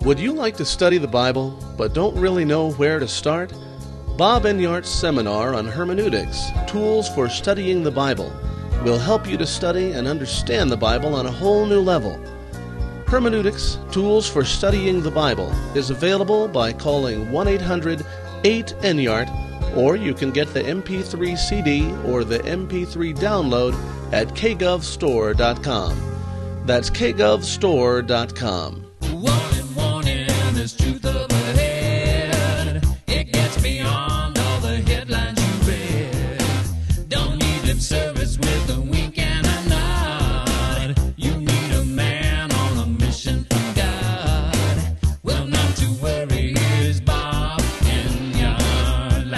Would you like to study the Bible, but don't really know where to start? Bob Enyart's seminar on hermeneutics, Tools for Studying the Bible, will help you to study and understand the Bible on a whole new level. Hermeneutics, Tools for Studying the Bible is available by calling 1-800-8-ENYART, or you can get the MP3 CD or the MP3 download at kgovstore.com. That's kgovstore.com. There's truth up ahead. It gets beyond all the headlines you read. Don't need lip service with a wink and a nod. You need a man on a mission from God. Well, not to worry, here's Bob Enyart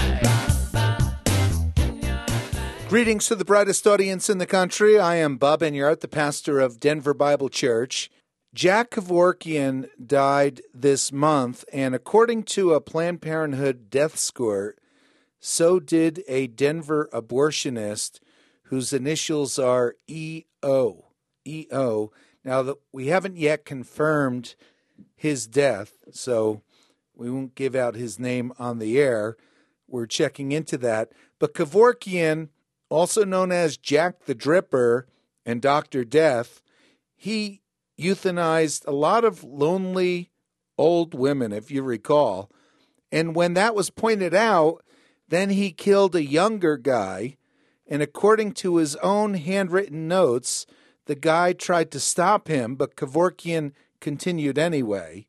Live. Greetings to the brightest audience in the country. I am Bob Enyart, the pastor of Denver Bible Church. Jack Kevorkian died this month, and according to a Planned Parenthood death score, so did a Denver abortionist whose initials are EO. EO. Now, we haven't yet confirmed his death, so we won't give out his name on the air. We're checking into that. But Kevorkian, also known as Jack the Dripper and Dr. Death, he euthanized a lot of lonely old women, if you recall. And when that was pointed out, then he killed a younger guy. And according to his own handwritten notes, the guy tried to stop him, but Kevorkian continued anyway.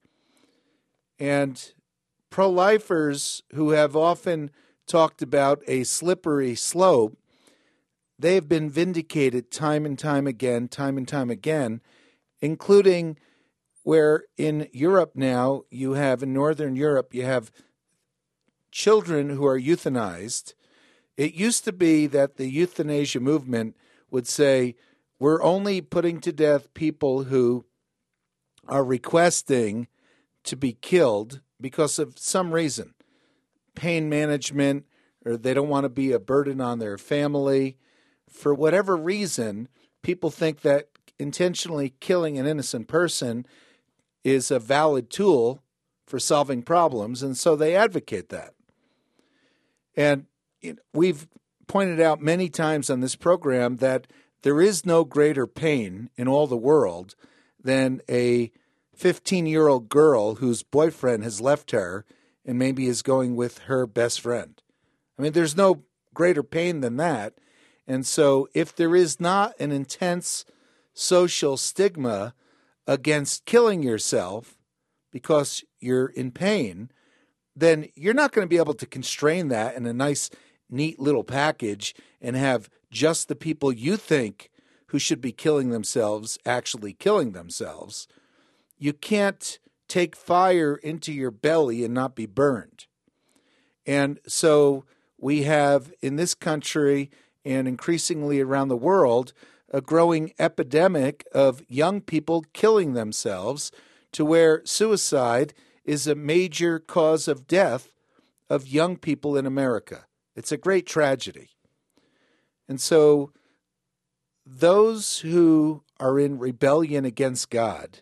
And pro-lifers who have often talked about a slippery slope, they have been vindicated time and time again, including where in Europe now, in Northern Europe, you have children who are euthanized. It used to be that the euthanasia movement would say, we're only putting to death people who are requesting to be killed because of some reason, pain management, or they don't want to be a burden on their family. For whatever reason, people think that intentionally killing an innocent person is a valid tool for solving problems, and so they advocate that. And we've pointed out many times on this program that there is no greater pain in all the world than a 15-year-old girl whose boyfriend has left her and maybe is going with her best friend. I mean, there's no greater pain than that. And so if there is not an intense social stigma against killing yourself because you're in pain, then you're not going to be able to constrain that in a nice, neat little package and have just the people you think who should be killing themselves actually killing themselves. You can't take fire into your belly and not be burned. And so we have in this country and increasingly around the world a growing epidemic of young people killing themselves to where suicide is a major cause of death of young people in America. It's a great tragedy. And so those who are in rebellion against God,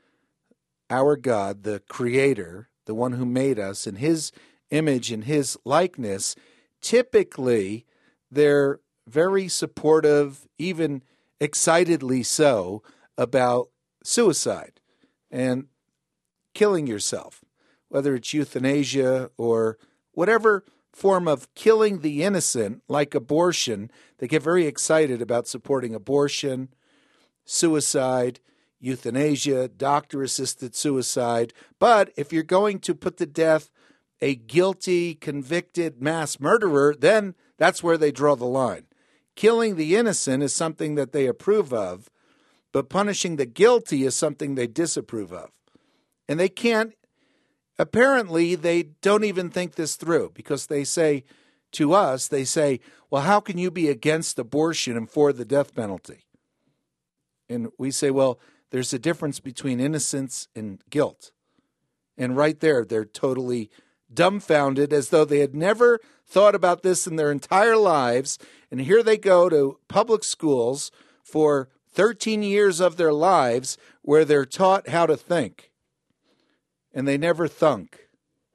our God, the Creator, the one who made us in His image and His likeness, typically they're very supportive, even excitedly so, about suicide and killing yourself, whether it's euthanasia or whatever form of killing the innocent, like abortion. They get very excited about supporting abortion, suicide, euthanasia, doctor-assisted suicide. But if you're going to put to death a guilty, convicted mass murderer, then that's where they draw the line. Killing the innocent is something that they approve of, but punishing the guilty is something they disapprove of. And they can't, apparently they don't even think this through, because they say to us, they say, well, how can you be against abortion and for the death penalty? And we say, well, there's a difference between innocence and guilt. And right there, they're totally dumbfounded, as though they had never thought about this in their entire lives. And here they go to public schools for 13 years of their lives where they're taught how to think. and they never thunk.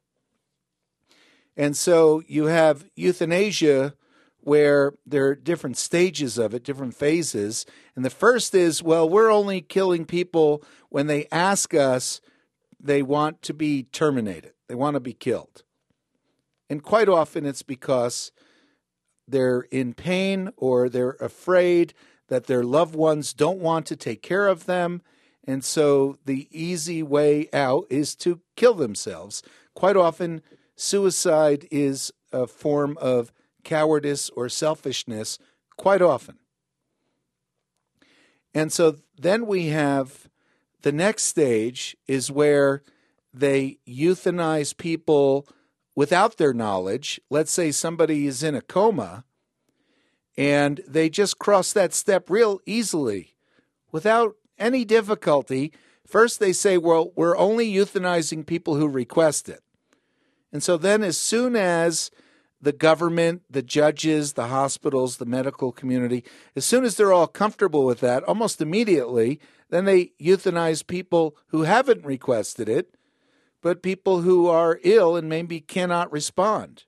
And so you have euthanasia where there are different stages of it, different phases. And the first is, well, we're only killing people when they ask us they want to be terminated. They want to be killed. And quite often it's because they're in pain or they're afraid that their loved ones don't want to take care of them. And so the easy way out is to kill themselves. Quite often, suicide is a form of cowardice or selfishness, quite often. And so then we have the next stage is where they euthanize people without their knowledge. Let's say somebody is in a coma and they just cross that step real easily without any difficulty. First they say, well, we're only euthanizing people who request it. And so then as soon as the government, the judges, the hospitals, the medical community, as soon as they're all comfortable with that, almost immediately, then they euthanize people who haven't requested it, but people who are ill and maybe cannot respond.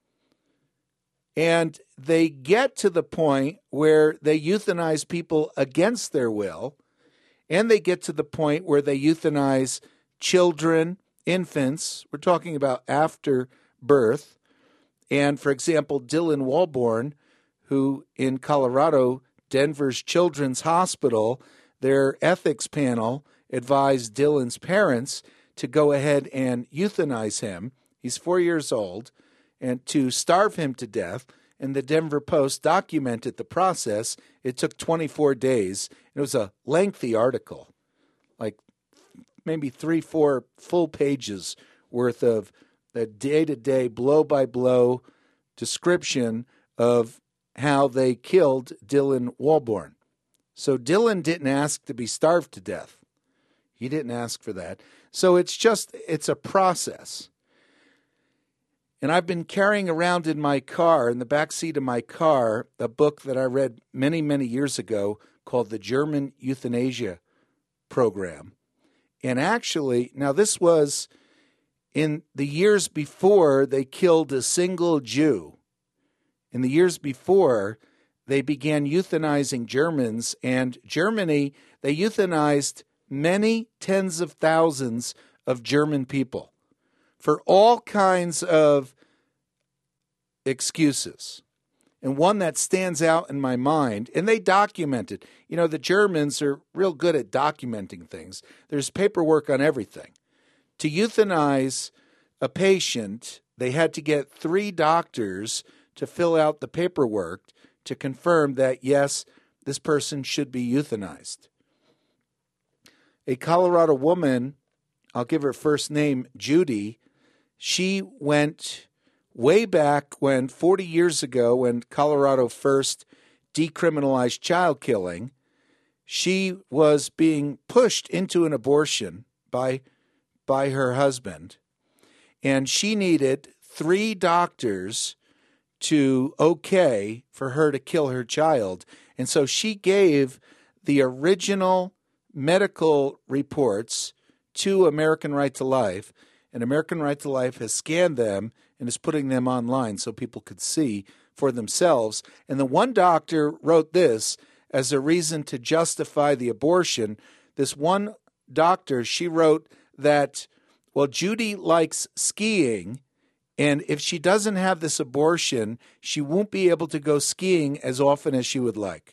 And they get to the point where they euthanize people against their will, and they get to the point where they euthanize children, infants. We're talking about after birth. And, for example, Dylan Walborn, who in Colorado, Denver's Children's Hospital, their ethics panel advised Dylan's parents to go ahead and euthanize him. He's 4 years old, and to starve him to death. And the Denver Post documented the process. It took 24 days. It was a lengthy article, like maybe 3-4 full pages worth of the day-to-day, blow-by-blow description of how they killed Dylan Walborn. So Dylan didn't ask to be starved to death. He didn't ask for that. So it's a process. And I've been carrying around in my car, in the back seat of my car, a book that I read many, many years ago called The German Euthanasia Program. And actually, now this was in the years before they killed a single Jew. In the years before, they began euthanizing Germans, and Germany, they euthanized many tens of thousands of German people for all kinds of excuses. And one that stands out in my mind, and they documented. You know, the Germans are real good at documenting things. There's paperwork on everything. To euthanize a patient, they had to get 3 doctors to fill out the paperwork to confirm that, yes, this person should be euthanized. A Colorado woman, I'll give her first name, Judy, she went way back when, 40 years ago, when Colorado first decriminalized child killing. She was being pushed into an abortion by her husband, and she needed 3 doctors to okay for her to kill her child. And so she gave the original medical reports to American Right to Life, and American Right to Life has scanned them and is putting them online so people could see for themselves. And the one doctor wrote this as a reason to justify the abortion. This one doctor, she wrote that, well, Judy likes skiing, and if she doesn't have this abortion, she won't be able to go skiing as often as she would like.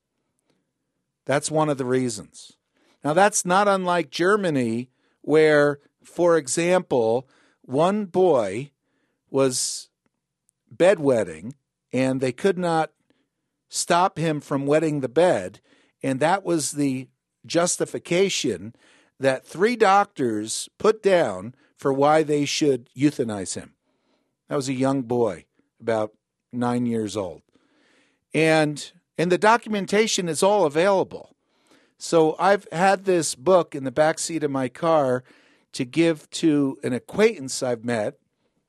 That's one of the reasons. Now, that's not unlike Germany, where, for example, one boy was bedwetting, and they could not stop him from wetting the bed, and that was the justification that 3 doctors put down for why they should euthanize him. That was a young boy, about 9 years old. And the documentation is all available. So I've had this book in the backseat of my car to give to an acquaintance I've met,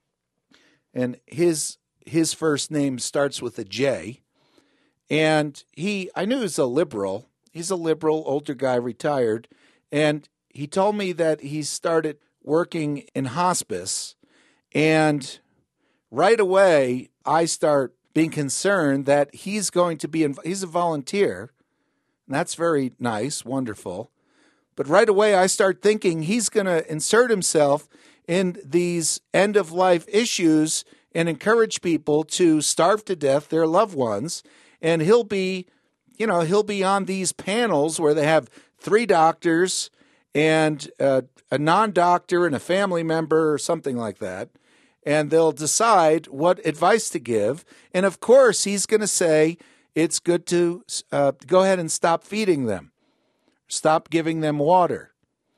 and his first name starts with a J. And I knew he was a liberal. He's a liberal, older guy, retired. And he told me that he started working in hospice, and right away I start being concerned that he's going to be, he's a volunteer, and that's very nice, wonderful. But right away I start thinking he's going to insert himself in these end-of-life issues and encourage people to starve to death their loved ones. And he'll be on these panels where they have 3 doctors and a non-doctor and a family member or something like that. And they'll decide what advice to give. And of course, he's going to say it's good to go ahead and stop feeding them, stop giving them water,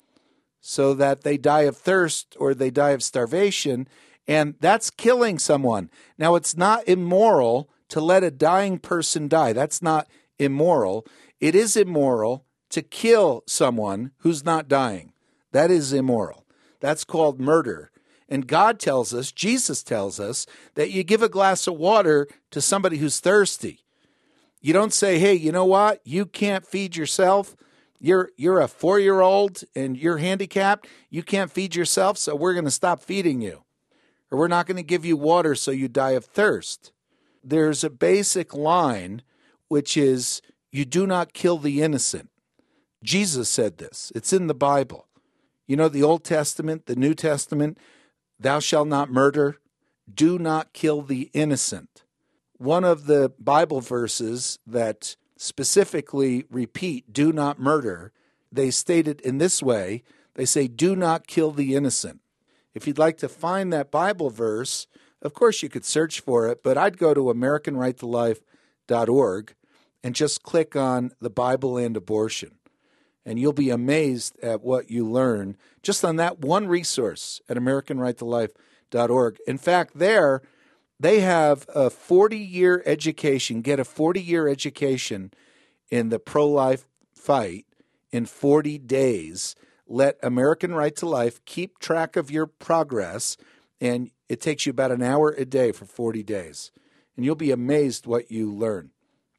so that they die of thirst or they die of starvation, and that's killing someone. Now, it's not immoral to let a dying person die. That's not immoral. It is immoral to kill someone who's not dying. That is immoral. That's called murder. And God tells us, Jesus tells us, that you give a glass of water to somebody who's thirsty. You don't say, hey, you know what? You can't feed yourself. You're a 4-year-old and you're handicapped. You can't feed yourself, so we're going to stop feeding you. Or we're not going to give you water so you die of thirst. There's a basic line, which is, you do not kill the innocent. Jesus said this. It's in the Bible. You know, the Old Testament, the New Testament, thou shalt not murder. Do not kill the innocent. One of the Bible verses that specifically repeat, do not murder, they state it in this way. They say, do not kill the innocent. If you'd like to find that Bible verse, of course you could search for it, but I'd go to AmericanRightToLife.org and just click on the Bible and abortion. And you'll be amazed at what you learn just on that one resource at AmericanRightToLife.org. In fact, there, they have a 40-year education, get a 40-year education in the pro-life fight in 40 days. Let American Right to Life keep track of your progress, and it takes you about an hour a day for 40 days. And you'll be amazed what you learn.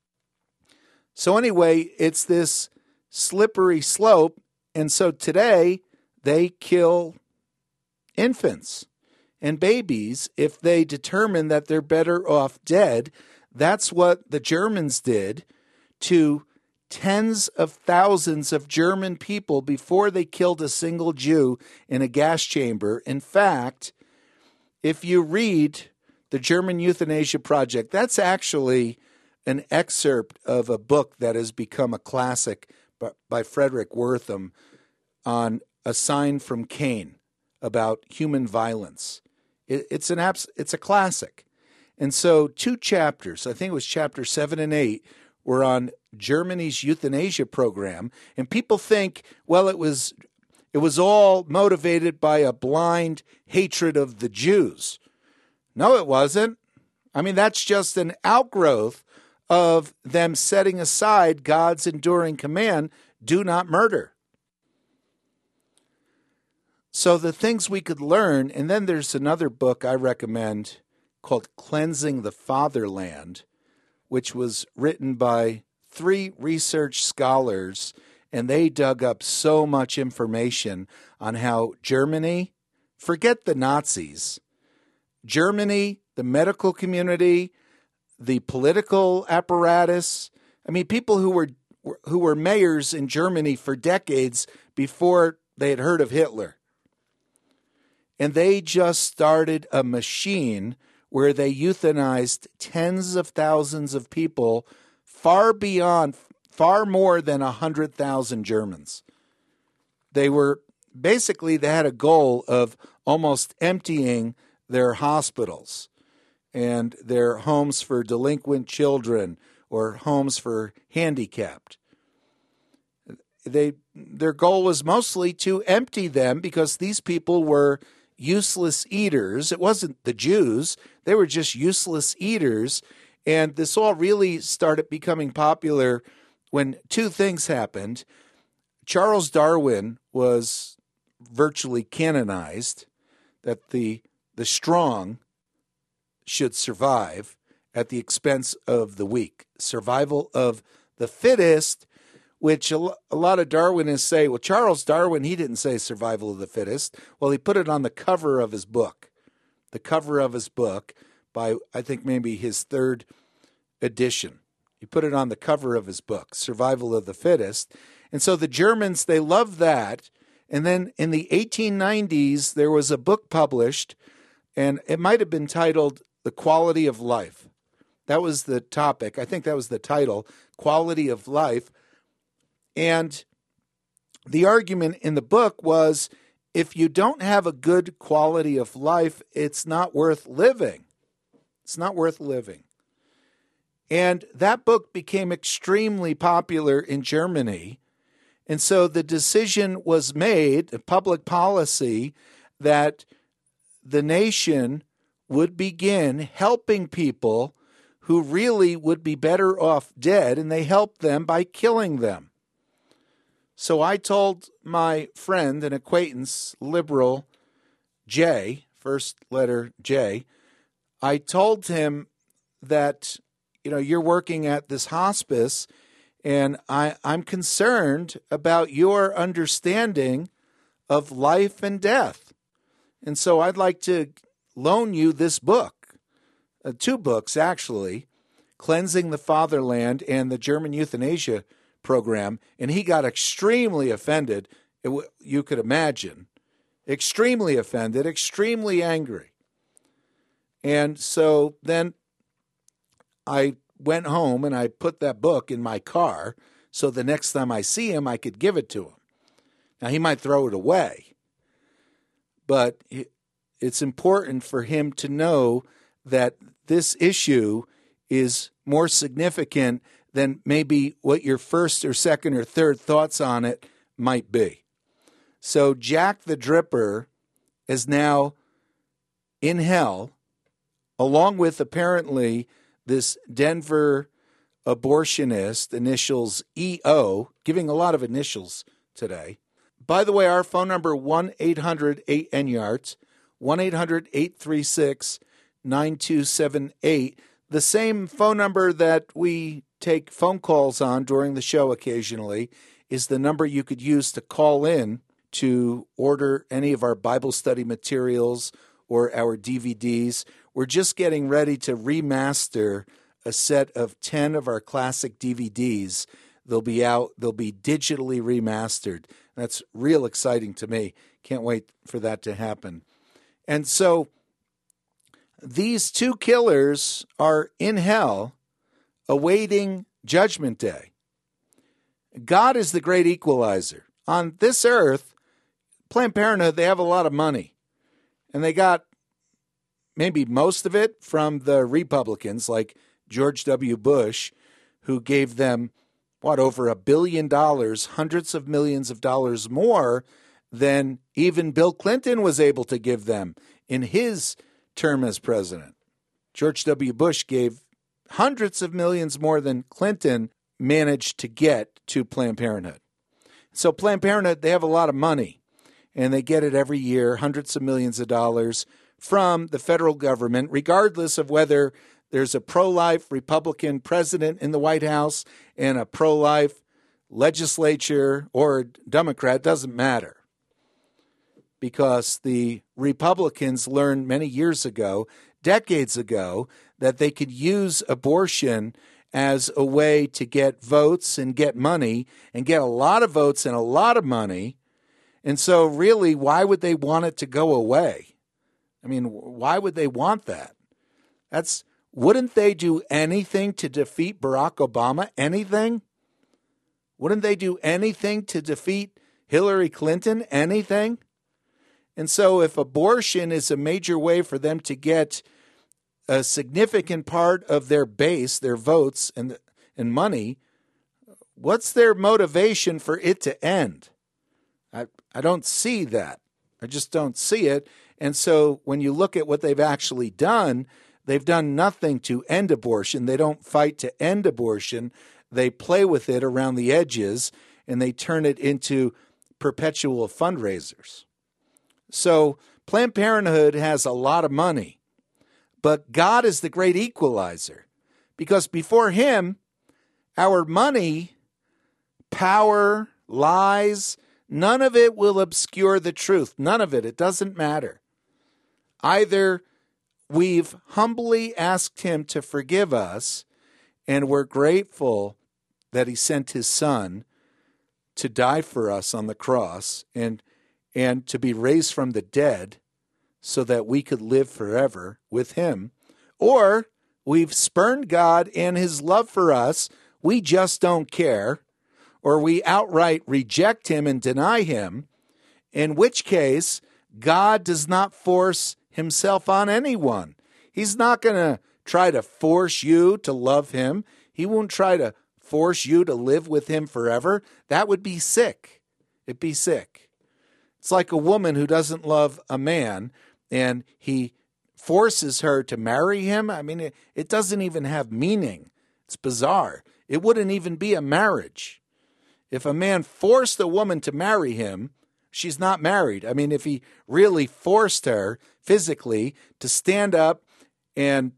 So anyway, it's this slippery slope, and so today they kill infants and babies if they determine that they're better off dead. That's what the Germans did to tens of thousands of German people before they killed a single Jew in a gas chamber. In fact, if you read the German Euthanasia Project, that's actually an excerpt of a book that has become a classic by Frederick Wertham on A Sign from Cain about human violence. It's a classic. And so 2 chapters, I think it was chapter 7 and 8, were on Germany's euthanasia program. And people think, well, it was all motivated by a blind hatred of the Jews. No, it wasn't. I mean, that's just an outgrowth of them setting aside God's enduring command, do not murder. So the things we could learn, and then there's another book I recommend called Cleansing the Fatherland, which was written by 3 research scholars, and they dug up so much information on how Germany, forget the Nazis, Germany, the medical community, the political apparatus, I mean, people who were mayors in Germany for decades before they had heard of Hitler. And they just started a machine where they euthanized tens of thousands of people, far more than 100,000 Germans. They had a goal of almost emptying their hospitals and their homes for delinquent children or homes for handicapped. Their goal was mostly to empty them because these people were useless eaters. It wasn't the Jews. They were just useless eaters. And this all really started becoming popular when 2 things happened. Charles Darwin was virtually canonized, that the strong should survive at the expense of the weak. Survival of the fittest which a lot of Darwinists say, well, Charles Darwin, he didn't say survival of the fittest. Well, he put it on the cover of his book. The cover of his book by, I think, maybe his third edition. He put it on the cover of his book, Survival of the Fittest. And so the Germans, they loved that. And then in the 1890s, there was a book published, and it might have been titled The Quality of Life. That was the topic. I think that was the title, Quality of Life. And the argument in the book was, if you don't have a good quality of life, it's not worth living. It's not worth living. And that book became extremely popular in Germany. And so the decision was made, a public policy, that the nation would begin helping people who really would be better off dead, and they helped them by killing them. So I told my friend and acquaintance, liberal J, first letter J, I told him that, you're working at this hospice, and I'm concerned about your understanding of life and death. And so I'd like to loan you this book, 2 books actually, Cleansing the Fatherland and the German Euthanasia Program. And he got extremely offended, you could imagine. Extremely offended, extremely angry. And so then I went home and I put that book in my car so the next time I see him, I could give it to him. Now, he might throw it away, but it's important for him to know that this issue is more significant than maybe what your first or second or third thoughts on it might be. So Jack the Dripper is now in hell, along with apparently this Denver abortionist, initials EO, giving a lot of initials today. By the way, our phone number, 1-800-8-NYARDS, 1-800-836-9278. The same phone number that we take phone calls on during the show occasionally is the number you could use to call in to order any of our Bible study materials or our DVDs. We're just getting ready to remaster a set of 10 of our classic DVDs. They'll be out. They'll be digitally remastered. That's real exciting to me. Can't wait for that to happen. And so these 2 killers are in hell awaiting Judgment Day. God is the great equalizer. On this earth, Planned Parenthood, they have a lot of money. And they got maybe most of it from the Republicans, like George W. Bush, who gave them, over $1 billion, hundreds of millions of dollars more than even Bill Clinton was able to give them in his term as president. George W. Bush gave hundreds of millions more than Clinton managed to get to Planned Parenthood. So Planned Parenthood, they have a lot of money, and they get it every year, hundreds of millions of dollars from the federal government, regardless of whether there's a pro-life Republican president in the White House and a pro-life legislature or Democrat, doesn't matter. Because the Republicans learned many years ago, decades ago, that they could use abortion as a way to get votes and get money and get a lot of votes and a lot of money. And so really, why would they want it to go away? I mean, why would they want that? Wouldn't they do anything to defeat Barack Obama? Anything? Wouldn't they do anything to defeat Hillary Clinton? Anything? And so if abortion is a major way for them to get a significant part of their base, their votes and money, what's their motivation for it to end? I don't see that. I just don't see it. And so when you look at what they've actually done, they've done nothing to end abortion. They don't fight to end abortion. They play with it around the edges, and they turn it into perpetual fundraisers. So Planned Parenthood has a lot of money, but God is the great equalizer, because before him, our money power, lies, none of it will obscure the truth. None of it. It doesn't matter. Either we've humbly asked him to forgive us, and we're grateful that he sent his son to die for us on the cross and to be raised from the dead so that we could live forever with him, or we've spurned God and his love for us. We just don't care, or we outright reject him and deny him, in which case God does not force himself on anyone. He's not going to try to force you to love him. He won't try to force you to live with him forever. That would be sick. It'd be sick. It's like a woman who doesn't love a man and he forces her to marry him. I mean, it doesn't even have meaning. It's bizarre. It wouldn't even be a marriage. If a man forced a woman to marry him, she's not married. I mean, if he really forced her physically to stand up and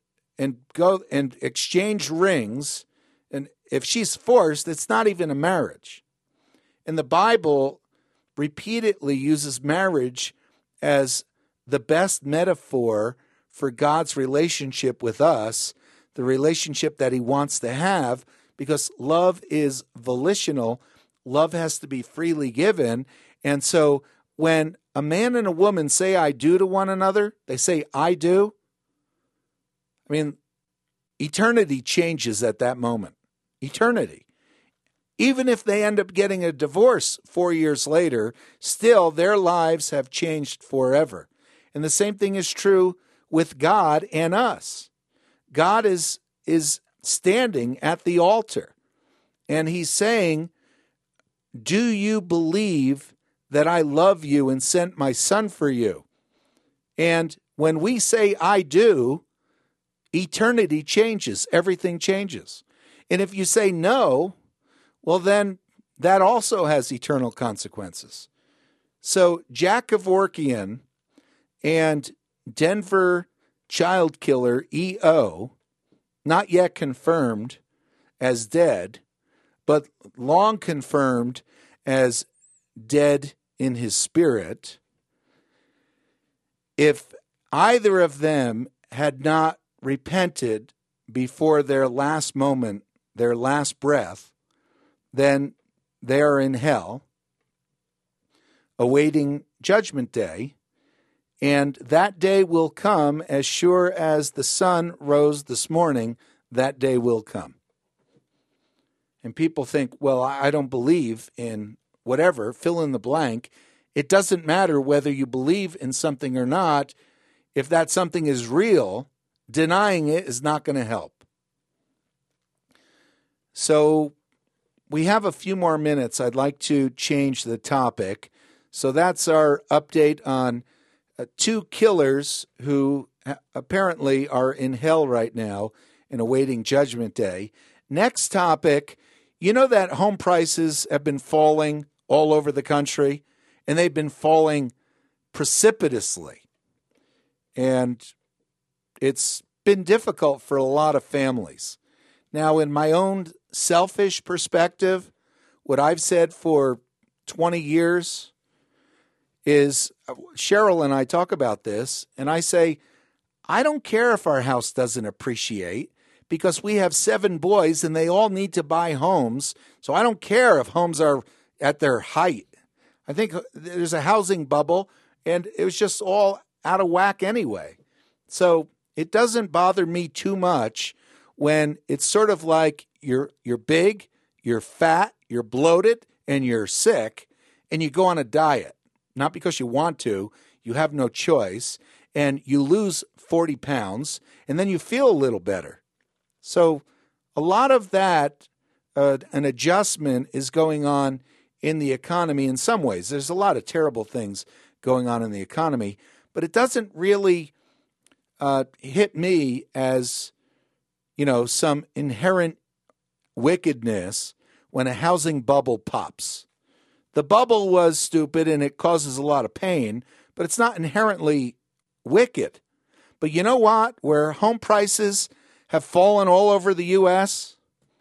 go and exchange rings, and if she's forced, it's not even a marriage. And the Bible repeatedly uses marriage as the best metaphor for God's relationship with us, the relationship that he wants to have, because love is volitional. Love has to be freely given. And so when a man and a woman say I do to one another, they say I do. I mean, eternity changes at that moment. Eternity. Even if they end up getting a divorce 4 years later, still their lives have changed forever. And the same thing is true with God and us. God is standing at the altar, and he's saying, do you believe that I love you and sent my son for you? And when we say I do, eternity changes. Everything changes. And if you say no, well, then that also has eternal consequences. So Jack Kevorkian and Denver child killer E.O., not yet confirmed as dead, but long confirmed as dead in his spirit, if either of them had not repented before their last moment, their last breath, then they are in hell, awaiting Judgment Day. And that day will come as sure as the sun rose this morning, that day will come. And people think, well, I don't believe in whatever, fill in the blank. It doesn't matter whether you believe in something or not. If that something is real, denying it is not going to help. So we have a few more minutes. I'd like to change the topic. So that's our update on two killers who apparently are in hell right now and awaiting Judgment Day. Next topic, you know that home prices have been falling all over the country, and they've been falling precipitously. And it's been difficult for a lot of families. Now, in my own selfish perspective, what I've said for 20 years is, Cheryl and I talk about this, and I say, I don't care if our house doesn't appreciate, because we have 7 boys and they all need to buy homes. So I don't care if homes are at their height. I think there's a housing bubble, and it was just all out of whack anyway. So it doesn't bother me too much when it's sort of like you're big, you're fat, you're bloated, and you're sick, and you go on a diet. Not because you want to, you have no choice, and you lose 40 pounds, and then you feel a little better. So a lot of that, an adjustment is going on in the economy in some ways. There's a lot of terrible things going on in the economy, but it doesn't really hit me as, some inherent wickedness when a housing bubble pops. The bubble was stupid and it causes a lot of pain, but it's not inherently wicked. But you know what? Where home prices have fallen all over the U.S.,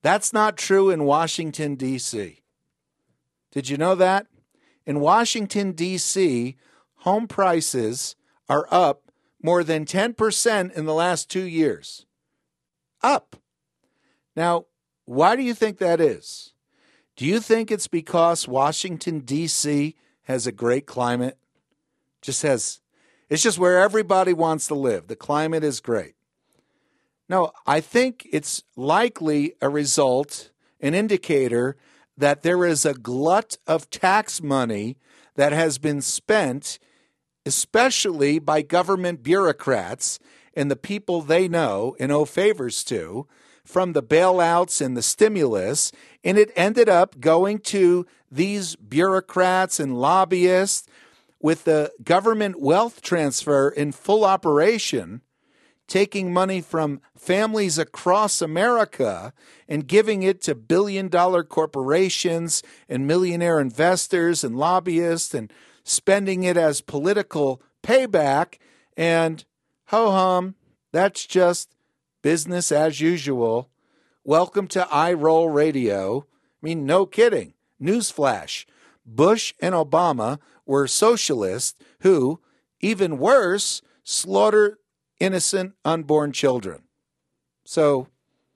That's not true in Washington, D.C. Did you know that? In Washington, D.C., home prices are up more than 10% in the last 2 years. Up. Now, why do you think that is? Do you think it's because Washington, D.C. has a great climate? It's just where everybody wants to live. The climate is great. No, I think it's likely a result, an indicator that there is a glut of tax money that has been spent, especially by government bureaucrats and the people they know and owe favors to, from the bailouts and the stimulus, and it ended up going to these bureaucrats and lobbyists with the government wealth transfer in full operation, taking money from families across America and giving it to billion-dollar corporations and millionaire investors and lobbyists and spending it as political payback. And ho-hum, that's just business as usual. Welcome to iRoll Radio. I mean, no kidding. Newsflash. Bush and Obama were socialists who, even worse, slaughtered innocent unborn children. So,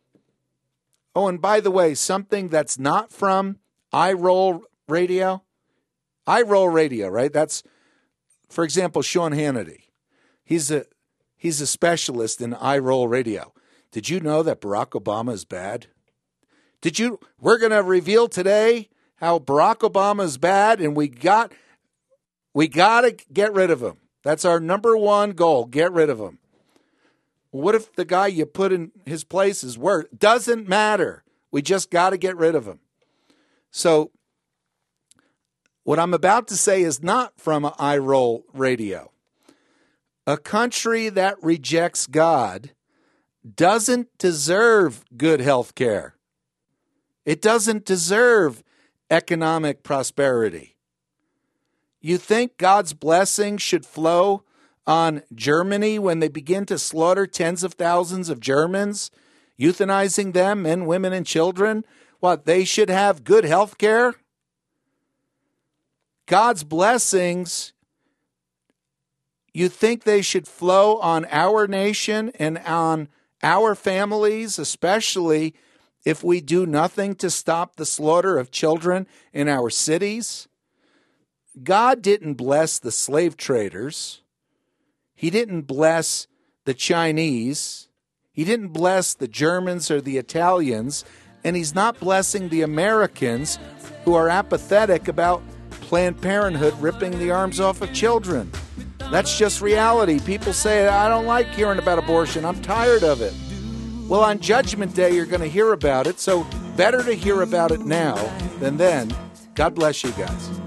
oh, and by the way, something that's not from iRoll Radio. iRoll Radio, right? That's, for example, Sean Hannity. He's a specialist in iRoll Radio. Did you know that Barack Obama is bad? We're going to reveal today how Barack Obama is bad, and we got to get rid of him. That's our number one goal, get rid of him. What if the guy you put in his place is worse? Doesn't matter. We just got to get rid of him. So what I'm about to say is not from iRoll Radio. A country that rejects God doesn't deserve good health care. It doesn't deserve economic prosperity. You think God's blessing should flow on Germany when they begin to slaughter tens of thousands of Germans, euthanizing them, men, women, and children? What, they should have good health care? God's blessings, you think they should flow on our nation and on our families, especially if we do nothing to stop the slaughter of children in our cities? God didn't bless the slave traders. He didn't bless the Chinese. He didn't bless the Germans or the Italians. And he's not blessing the Americans who are apathetic about Planned Parenthood ripping the arms off of children. That's just reality. People say, I don't like hearing about abortion. I'm tired of it. Well, on Judgment Day, you're going to hear about it. So better to hear about it now than then. God bless you guys.